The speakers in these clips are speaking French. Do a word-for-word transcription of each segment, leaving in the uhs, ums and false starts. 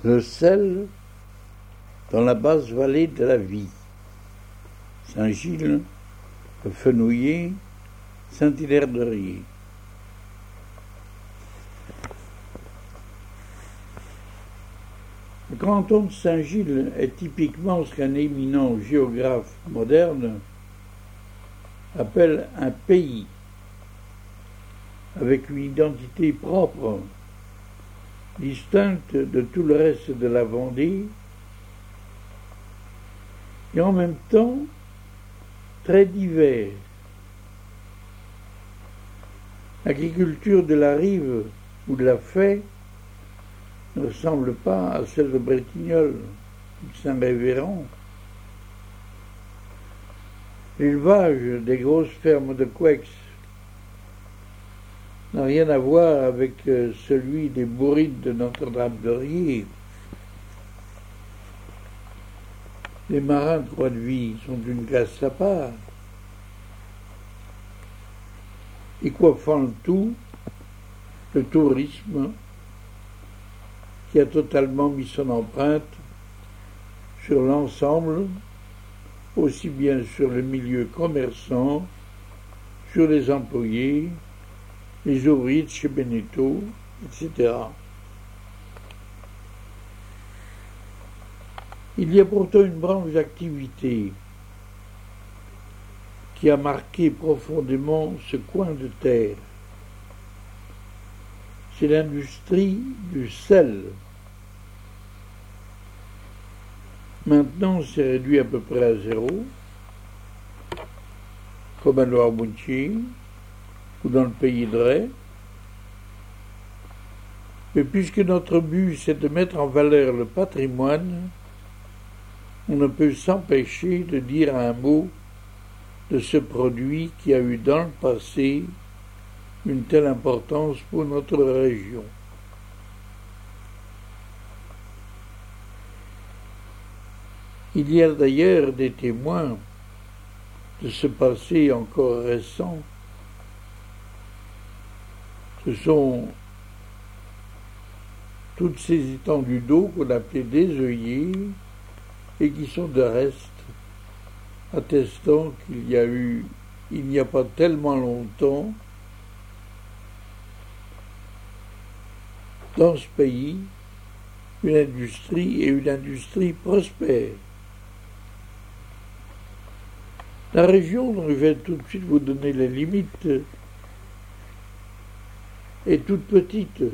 Le sel dans la basse vallée de la vie. Saint-Gilles, Fenouillet, Saint-Hilaire-de-Riez. Le canton de Saint-Gilles est typiquement ce qu'un éminent géographe moderne appelle un pays, avec une identité propre, distincte de tout le reste de la Vendée, et en même temps très divers. L'agriculture de la rive ou de la Faye ne ressemble pas à celle de Bretignolles ou de Saint-Révérend. L'élevage des grosses fermes de Coueix n'a rien à voir avec celui des bourrides de Notre-Dame-de-Riez. Les marins de Croix-de-Vie sont une classe à part. Et coiffant le tout, le tourisme qui a totalement mis son empreinte sur l'ensemble, aussi bien sur le milieu commerçant, sur les employés, les ouvriers de chez Beneteau, et cetera. Il y a pourtant une branche d'activité qui a marqué profondément ce coin de terre. C'est l'industrie du sel. Maintenant, c'est réduit à peu près à zéro, comme à Noirmoutier ou dans le pays de Ré. Mais puisque notre but, c'est de mettre en valeur le patrimoine, on ne peut s'empêcher de dire un mot de ce produit qui a eu dans le passé une telle importance pour notre région. Il y a d'ailleurs des témoins de ce passé encore récent. Ce sont toutes ces étendues d'eau qu'on appelait des œillets et qui sont de reste attestant qu'il y a eu, il n'y a pas tellement longtemps, dans ce pays, une industrie et une industrie prospère. La région dont je vais tout de suite vous donner les limites est toute petite.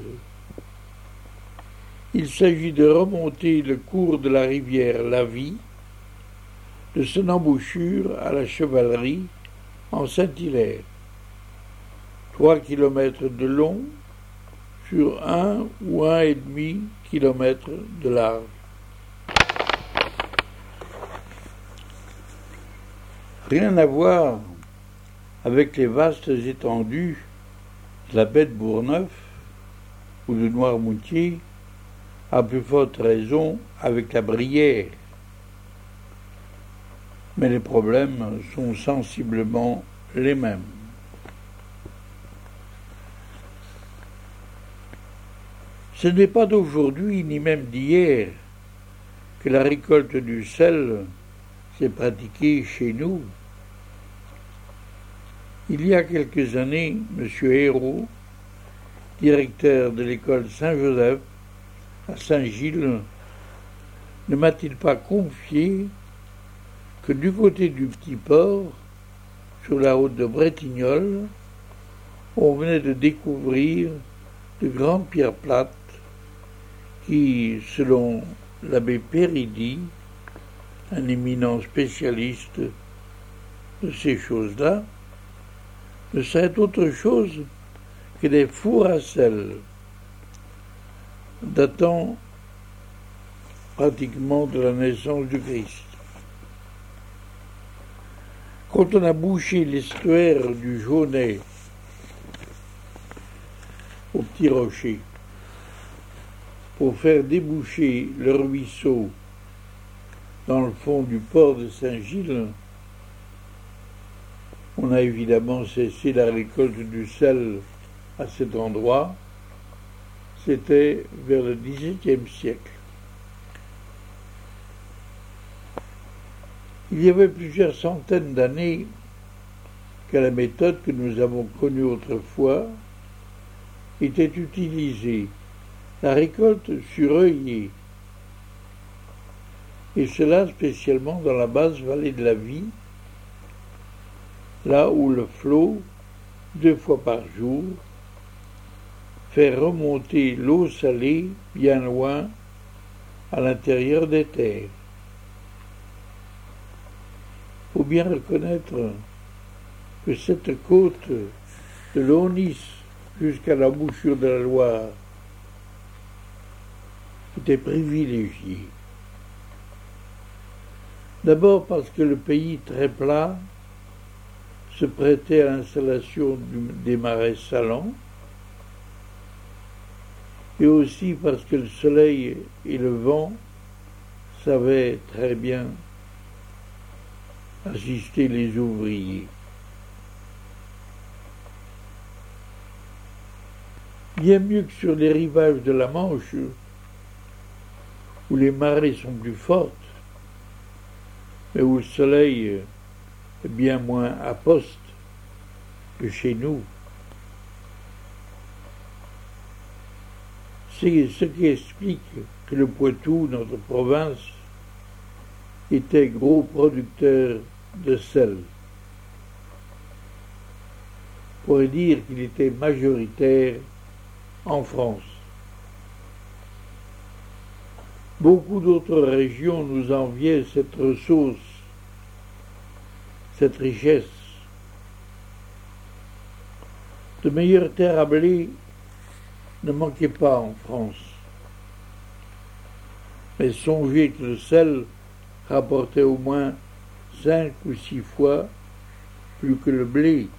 Il s'agit de remonter le cours de la rivière La Vie, de son embouchure à la Chevalerie, en Saint-Hilaire. Trois kilomètres de long sur un ou un et demi kilomètre de large. Rien à voir avec les vastes étendues de la baie de Bourgneuf ou de Noirmoutier, à plus forte raison avec la Brière. Mais les problèmes sont sensiblement les mêmes. Ce n'est pas d'aujourd'hui, ni même d'hier, que la récolte du sel s'est pratiquée chez nous. Il y a quelques années, M. Hérault, directeur de l'école Saint-Joseph à Saint-Gilles, ne m'a-t-il pas confié que du côté du Petit Port, sur la route de Bretignolles, on venait de découvrir de grandes pierres plates qui, selon l'abbé Péridi, un éminent spécialiste de ces choses-là, ne seraient autre chose que des fours à sel, datant pratiquement de la naissance du Christ. Quand on a bouché l'estuaire du Jaunet au Petit Rocher pour faire déboucher le ruisseau dans le fond du port de Saint-Gilles, on a évidemment cessé la récolte du sel à cet endroit. C'était vers le dix-septième siècle. Il y avait plusieurs centaines d'années que la méthode que nous avons connue autrefois était utilisée, la récolte sur œillet, et cela spécialement dans la basse vallée de la Vie, là où le flot, deux fois par jour, fait remonter l'eau salée bien loin à l'intérieur des terres. Il faut bien reconnaître que cette côte de l'Aunis jusqu'à l'embouchure de la Loire était privilégiée. D'abord parce que le pays très plat se prêtait à l'installation des marais salants, et aussi parce que le soleil et le vent savaient très bien assister les ouvriers. Bien mieux que sur les rivages de la Manche, où les marées sont plus fortes, mais où le soleil est bien moins à poste que chez nous. C'est ce qui explique que le Poitou, notre province, était gros producteur de sel. On pourrait dire qu'il était majoritaire en France. Beaucoup d'autres régions nous enviaient cette ressource, cette richesse. De meilleures terres à blé ne manquaient pas en France. Mais songez que le sel rapportait au moins cinq ou six fois plus que le blé.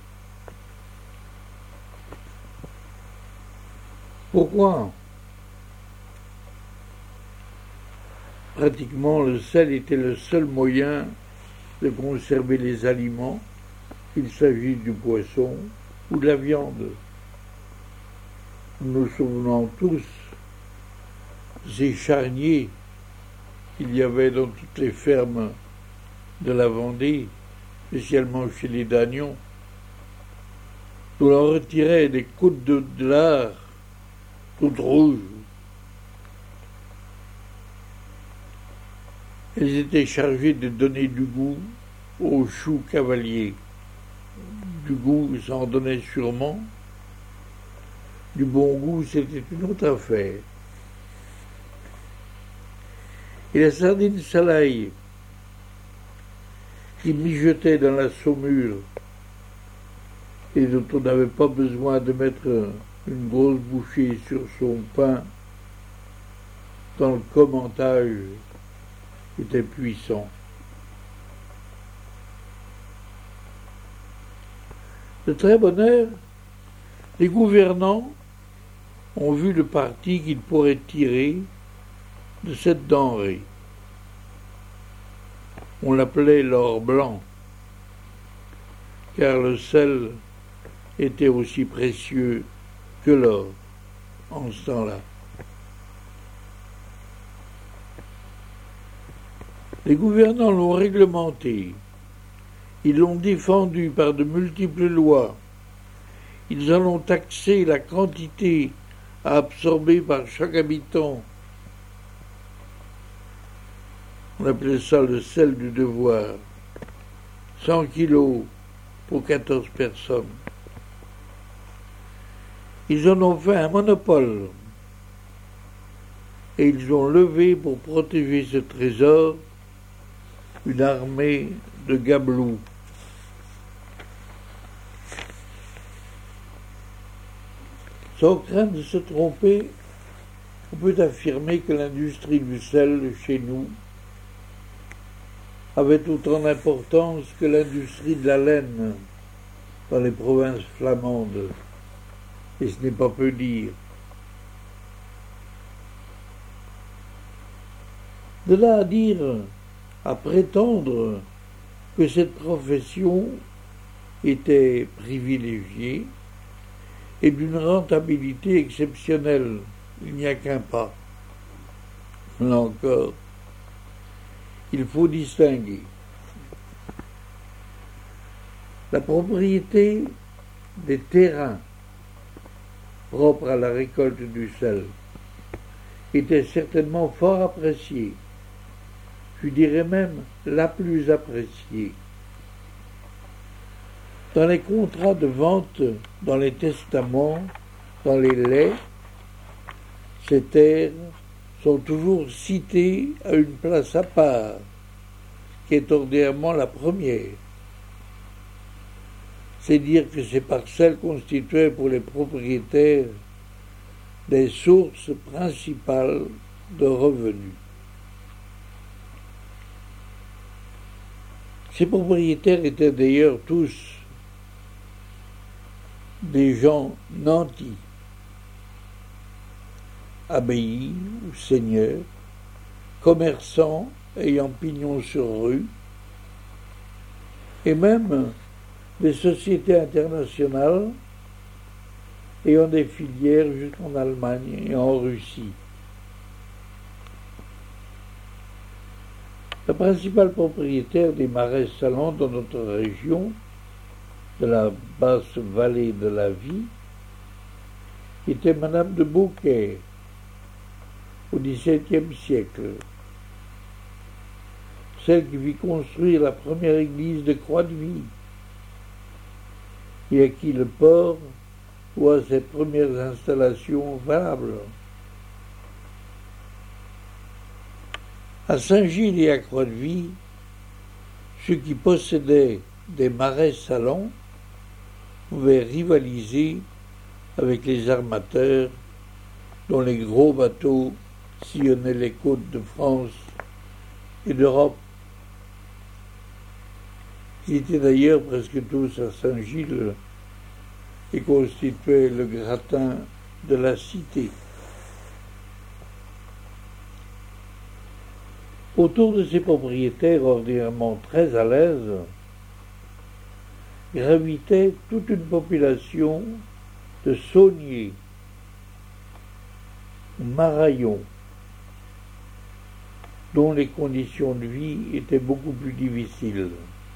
Pourquoi? Pratiquement, le sel était le seul moyen de conserver les aliments, qu'il s'agisse du poisson ou de la viande. Nous nous souvenons tous des charniers qu'il y avait dans toutes les fermes de la Vendée, spécialement chez les Dagnons, où l'on retirait des côtes de lard toutes rouges. Elles étaient chargées de donner du goût aux choux cavaliers. Du goût, ça en donnait sûrement. Du bon goût, c'était une autre affaire. Et la sardine salaille, qui mijotait dans la saumure, et dont on n'avait pas besoin de mettre une grosse bouchée sur son pain, dans le commentage, était puissant. De très bonne heure, les gouvernants ont vu le parti qu'ils pourraient tirer de cette denrée. On l'appelait l'or blanc, car le sel était aussi précieux que l'or en ce temps-là. Les gouvernants l'ont réglementé, ils l'ont défendu par de multiples lois, ils en ont taxé la quantité à absorber par chaque habitant. On appelait ça le sel du devoir, cent kilos pour quatorze personnes. Ils en ont fait un monopole et ils ont levé pour protéger ce trésor une armée de gabelous. Sans crainte de se tromper, on peut affirmer que l'industrie du sel chez nous avait autant d'importance que l'industrie de la laine dans les provinces flamandes. Et ce n'est pas peu dire. De là à dire, à prétendre que cette profession était privilégiée et d'une rentabilité exceptionnelle, il n'y a qu'un pas. Là encore, il faut distinguer. La propriété des terrains propres à la récolte du sel était certainement fort appréciée, je dirais même la plus appréciée. Dans les contrats de vente, dans les testaments, dans les legs, ces terres sont toujours citées à une place à part, qui est ordinairement la première. C'est dire que ces parcelles constituaient pour les propriétaires des sources principales de revenus. Ces propriétaires étaient d'ailleurs tous des gens nantis, abbayis ou seigneurs, commerçants ayant pignon sur rue, et même des sociétés internationales ayant des filières jusqu'en Allemagne et en Russie. La principale propriétaire des marais salants dans notre région, de la basse vallée de la Vie, était Madame de Beaucaire, au dix-septième siècle, celle qui fit construire la première église de Croix-de-Vie, et à qui le port doit ses premières installations valables. À Saint-Gilles et à Croix-de-Vie, ceux qui possédaient des marais salants pouvaient rivaliser avec les armateurs dont les gros bateaux sillonnaient les côtes de France et d'Europe. Ils étaient d'ailleurs presque tous à Saint-Gilles et constituaient le gratin de la cité. Autour de ces propriétaires ordinairement très à l'aise, gravitait toute une population de sauniers, ou maraillons, dont les conditions de vie étaient beaucoup plus difficiles.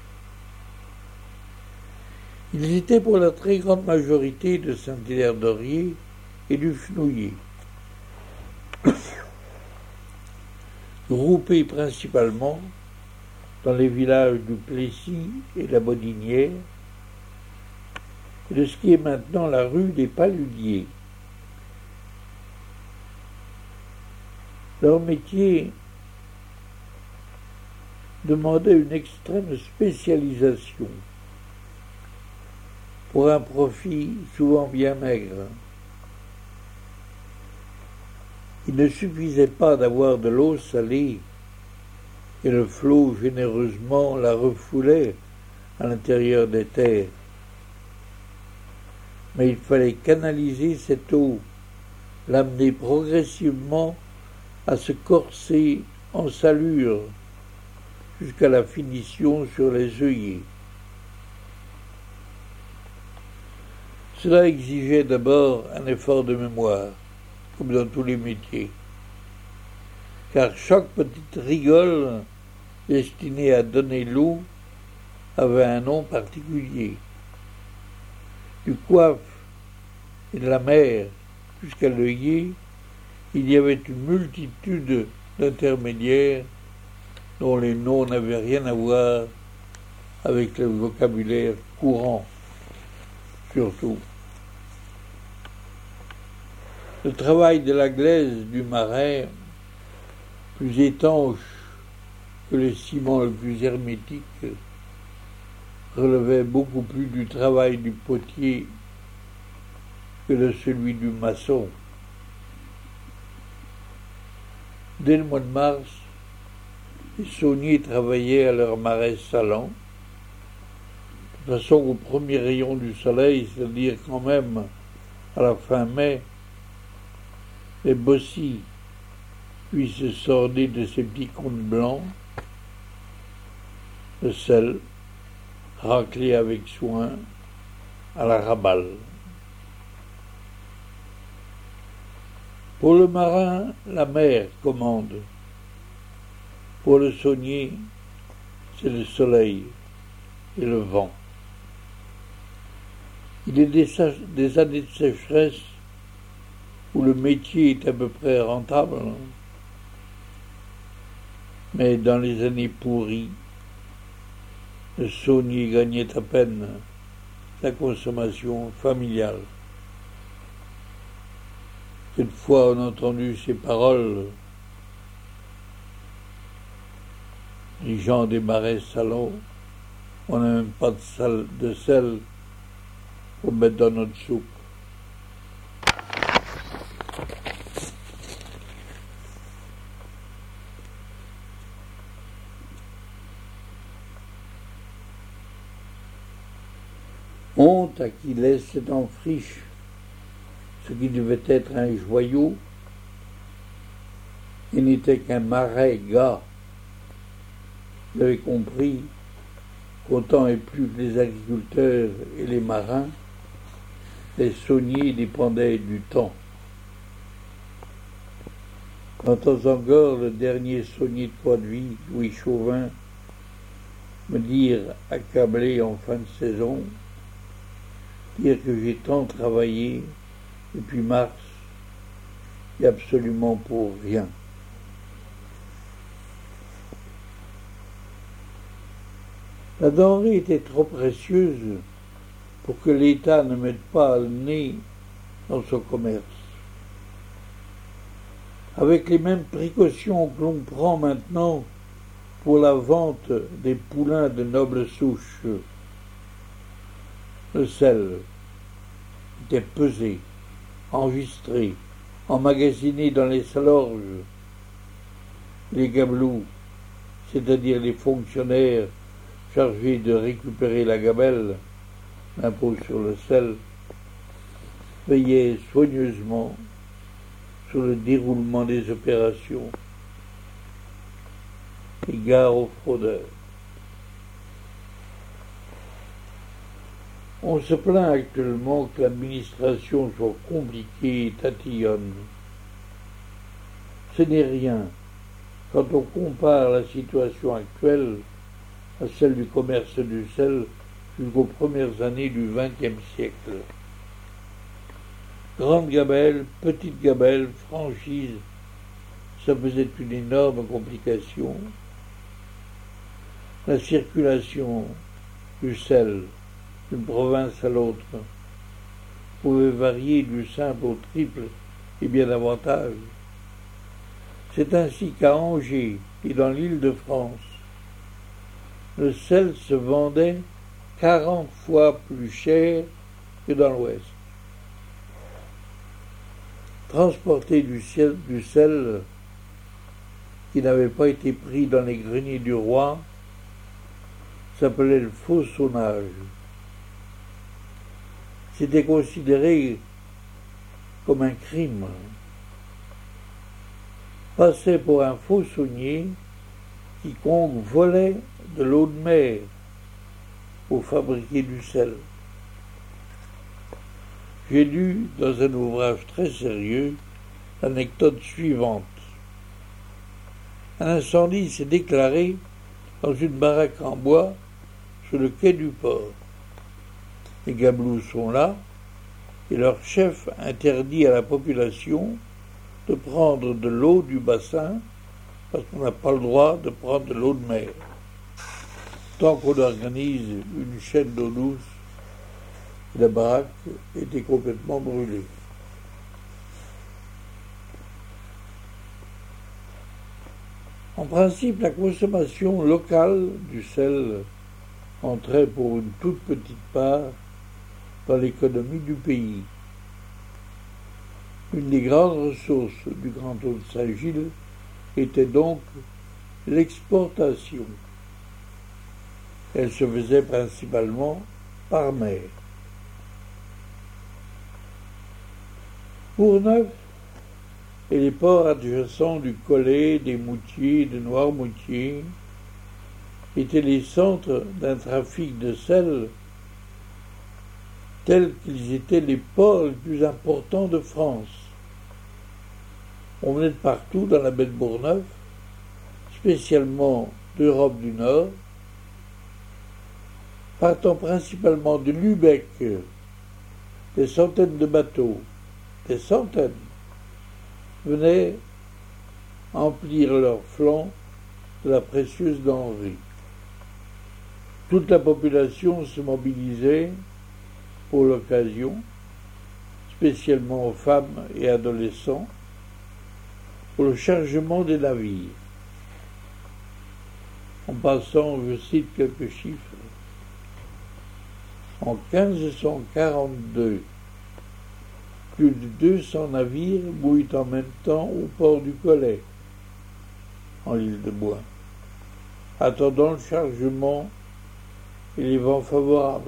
Ils étaient pour la très grande majorité de Saint-Hilaire-d'Orier et du Fenouillet, groupés principalement dans les villages du Plessis et la Bodinière, et de ce qui est maintenant la rue des Paludiers. Leur métier demandait une extrême spécialisation pour un profit souvent bien maigre. Il ne suffisait pas d'avoir de l'eau salée et le flot généreusement la refoulait à l'intérieur des terres. Mais il fallait canaliser cette eau, l'amener progressivement à se corser en salure jusqu'à la finition sur les œillets. Cela exigeait d'abord un effort de mémoire, comme dans tous les métiers, car chaque petite rigole destinée à donner l'eau avait un nom particulier. Du coiffe et de la mer jusqu'à l'œillet, il y avait une multitude d'intermédiaires dont les noms n'avaient rien à voir avec le vocabulaire courant, surtout. Le travail de la glaise du marais, plus étanche que le ciment le plus hermétique, relevait beaucoup plus du travail du potier que de celui du maçon. Dès le mois de mars, les sauniers travaillaient à leur marais salant, de façon qu'au premier rayon du soleil, c'est-à-dire quand même à la fin mai, les bossis puissent se sorder de ces petits comptes blancs de sel, raclés avec soin à la raballe. Pour le marin, la mer commande. Pour le saunier, c'est le soleil et le vent. Il est des, des années de sécheresse où le métier est à peu près rentable, mais dans les années pourries, le saunier gagnait à peine la consommation familiale. Cette fois, on a entendu ces paroles. Les gens des marais salants, on n'a même pas de, sal, de sel pour mettre dans notre soupe. Honte à qui laisse en friche ce qui devait être un joyau, il n'était qu'un marais gars. Vous avez compris qu'autant et plus que les agriculteurs et les marins, les sauniers dépendaient du temps. J'entends encore le dernier saunier de Croix-de-Vie, Louis Chauvin, me dire, accablé en fin de saison, dire que j'ai tant travaillé depuis mars et absolument pour rien. La denrée était trop précieuse pour que l'État ne mette pas le nez dans son commerce. Avec les mêmes précautions que l'on prend maintenant pour la vente des poulains de noble souche, le sel était pesé, enregistré, emmagasiné dans les salorges. Les gabelous, c'est-à-dire les fonctionnaires chargés de récupérer la gabelle, l'impôt sur le sel, veillaient soigneusement sur le déroulement des opérations. Égard aux fraudeurs. On se plaint actuellement que l'administration soit compliquée et tatillonne. Ce n'est rien quand on compare la situation actuelle à celle du commerce du sel jusqu'aux premières années du vingtième siècle. Grande gabelle, petite gabelle, franchise, ça faisait une énorme complication. La circulation du sel d'une province à l'autre pouvait varier du simple au triple et bien davantage. C'est ainsi qu'à Angers et dans l'île de France, le sel se vendait quarante fois plus cher que dans l'Ouest. Transporter du, ciel, du sel qui n'avait pas été pris dans les greniers du roi s'appelait le faussonnage. C'était considéré comme un crime. Passait pour un faussonnier quiconque volait de l'eau de mer pour fabriquer du sel. J'ai lu dans un ouvrage très sérieux l'anecdote suivante. Un incendie s'est déclaré dans une baraque en bois sur le quai du port. Les gabelous sont là et leur chef interdit à la population de prendre de l'eau du bassin parce qu'on n'a pas le droit de prendre de l'eau de mer. Tant qu'on organise une chaîne d'eau douce, la baraque était complètement brûlée. En principe, la consommation locale du sel entrait pour une toute petite part dans l'économie du pays. Une des grandes ressources du Grand Eau de Saint-Gilles était donc l'exportation. Elle se faisait principalement par mer. Bourgneuf et les ports adjacents du Collet, des Moutiers, de Noirmoutier étaient les centres d'un trafic de sel tels qu'ils étaient les ports les plus importants de France. On venait de partout dans la baie de Bourgneuf, spécialement d'Europe du Nord, partant principalement de Lübeck des centaines de bateaux, des centaines, venaient emplir leurs flancs de la précieuse denrée. Toute la population se mobilisait pour l'occasion, spécialement aux femmes et adolescents, pour le chargement des navires. En passant, je cite quelques chiffres. En quinze cent quarante-deux, plus de deux cents navires mouillent en même temps au port du Collet, en l'île de Bois, attendant le chargement et les vents favorables.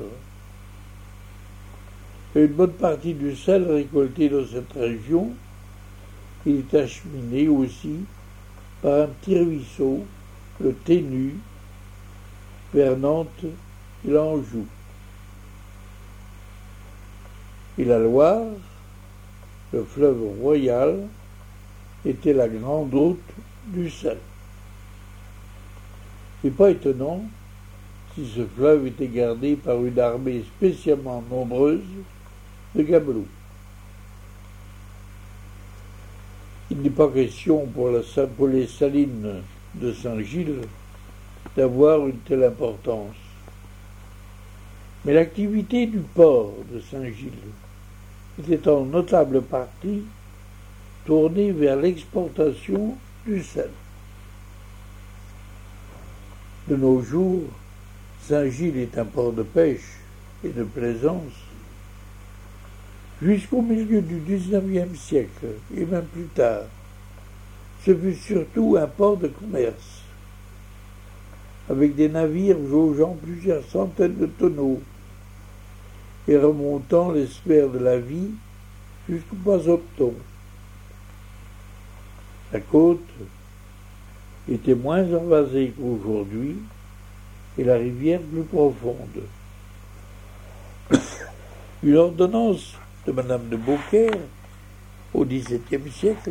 Et une bonne partie du sel récolté dans cette région est acheminé aussi par un petit ruisseau, le Ténu, vers Nantes et l'Anjou. Et la Loire, le fleuve royal, était la grande route du sel. C'est pas étonnant si ce fleuve était gardé par une armée spécialement nombreuse de gabelous. Il n'est pas question pour, la, pour les salines de Saint-Gilles d'avoir une telle importance. Mais l'activité du port de Saint-Gilles était en notable partie tournée vers l'exportation du sel. De nos jours, Saint-Gilles est un port de pêche et de plaisance. Jusqu'au milieu du dix-neuvième siècle, et même plus tard, ce fut surtout un port de commerce, avec des navires jaugeant plusieurs centaines de tonneaux et remontant les sphères de la vie jusqu'au Pas-Opton. La côte était moins envasée qu'aujourd'hui et la rivière plus profonde. Une ordonnance de Madame de Beaucaire, au dix-septième siècle,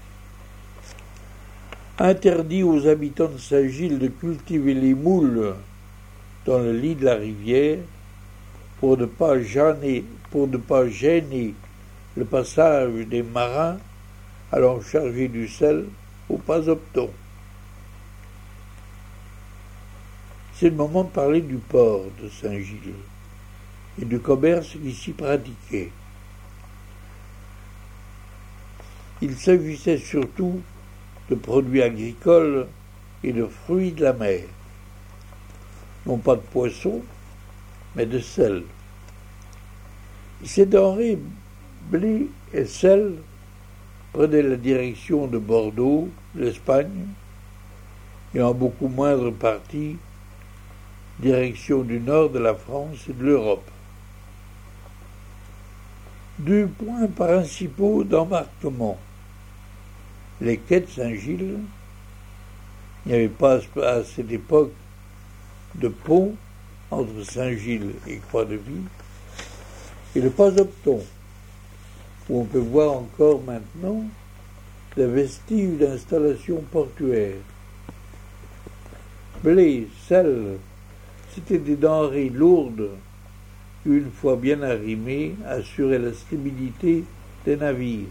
interdit aux habitants de Saint-Gilles de cultiver les moules dans le lit de la rivière pour ne pas gêner, pour ne pas gêner le passage des marins allant charger du sel au Pas-Opton. C'est le moment de parler du port de Saint-Gilles et du commerce qui s'y pratiquait. Il s'agissait surtout de produits agricoles et de fruits de la mer. Non pas de poissons, mais de sel. Ces denrées, blé et sel, prenaient la direction de Bordeaux, l'Espagne, et en beaucoup moindre partie, direction du nord de la France et de l'Europe. Deux points principaux d'embarquement. Les quais de Saint-Gilles, il n'y avait pas à cette époque de pont entre Saint-Gilles et Croix-de-Vie, et le Pas-Opton, où on peut voir encore maintenant les vestiges d'installations portuaires. Blé, sel, c'était des denrées lourdes qui, une fois bien arrimées, assuraient la stabilité des navires.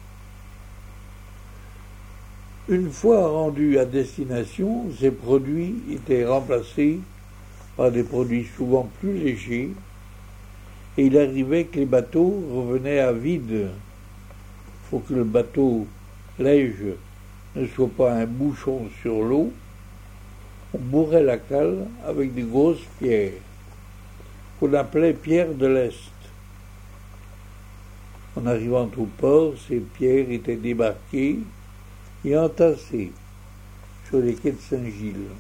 Une fois rendus à destination, ces produits étaient remplacés par des produits souvent plus légers, et il arrivait que les bateaux revenaient à vide. Il faut que le bateau léger ne soit pas un bouchon sur l'eau. On bourrait la cale avec des grosses pierres, qu'on appelait pierres de l'Est. En arrivant au port, ces pierres étaient débarquées et entassées sur les quais de Saint-Gilles.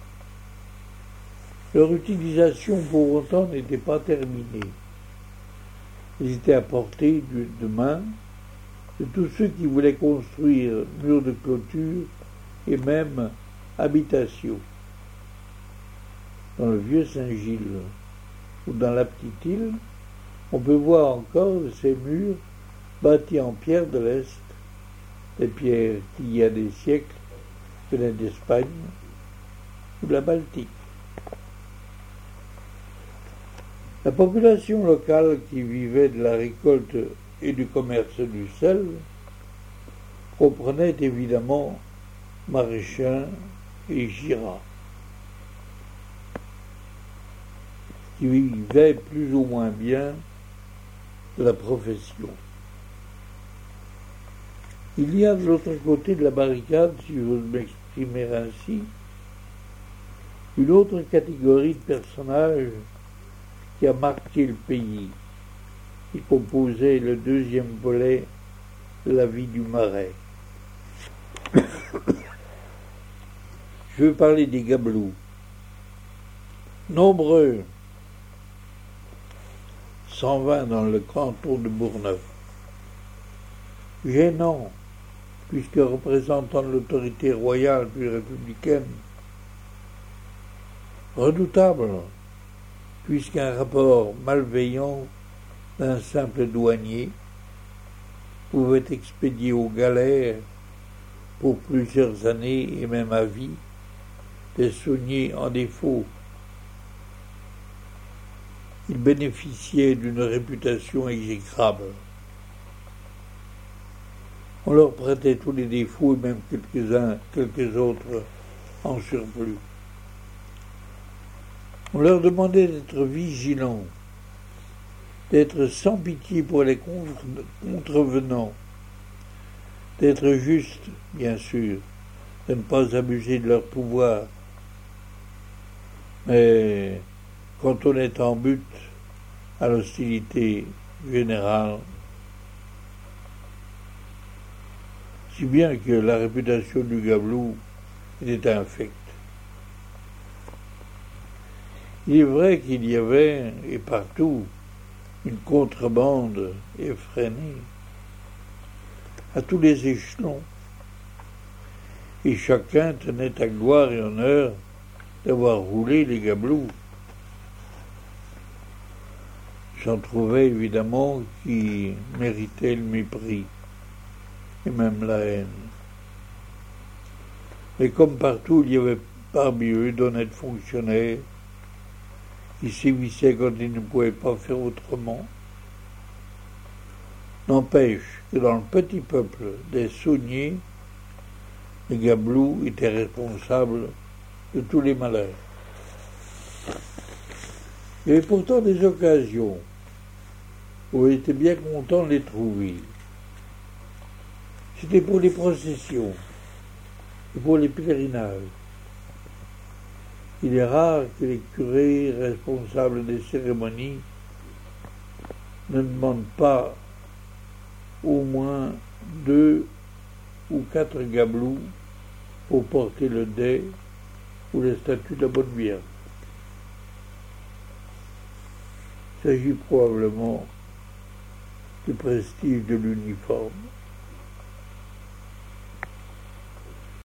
Leur utilisation pour autant n'était pas terminée. Ils étaient à portée de main de tous ceux qui voulaient construire murs de clôture et même habitations. Dans le vieux Saint-Gilles ou dans la petite île, on peut voir encore ces murs bâtis en pierre de l'Est, des pierres qui, il y a des siècles, venaient d'Espagne ou de la Baltique. La population locale qui vivait de la récolte et du commerce du sel comprenait évidemment maraîchins et giras, qui vivaient plus ou moins bien de la profession. Il y a de l'autre côté de la barricade, si j'ose m'exprimer ainsi, une autre catégorie de personnages qui a marqué le pays, qui composait le deuxième volet de la vie du Marais. Je veux parler des Gabelous. Nombreux, cent vingt dans le canton de Bourgneuf. Gênant, puisque représentant de l'autorité royale puis républicaine. Redoutable, puisqu'un rapport malveillant d'un simple douanier pouvait expédier aux galères pour plusieurs années et même à vie des sauniers en défaut. Il bénéficiait d'une réputation exécrable. On leur prêtait tous les défauts et même quelques-uns, quelques autres en surplus. On leur demandait d'être vigilants, d'être sans pitié pour les contrevenants, d'être justes, bien sûr, de ne pas abuser de leur pouvoir. Mais quand on est en but à l'hostilité générale, si bien que la réputation du Gabelou était infecte. Il est vrai qu'il y avait, et partout, une contrebande effrénée, à tous les échelons, et chacun tenait à gloire et honneur d'avoir roulé les Gabelous. J'en trouvais évidemment qui méritaient le mépris, et même la haine. Mais comme partout, il y avait parmi eux d'honnêtes fonctionnaires qui sévissaient quand ils ne pouvaient pas faire autrement. N'empêche que dans le petit peuple des sauniers, les Gabelous étaient responsables de tous les malheurs. Il y avait pourtant des occasions où on était bien content de les trouver. C'était pour les processions et pour les pèlerinages. Il est rare que les curés responsables des cérémonies ne demandent pas au moins deux ou quatre Gabelous pour porter le dais ou les statues de la Bonne Vierge. Il s'agit probablement du prestige de l'uniforme.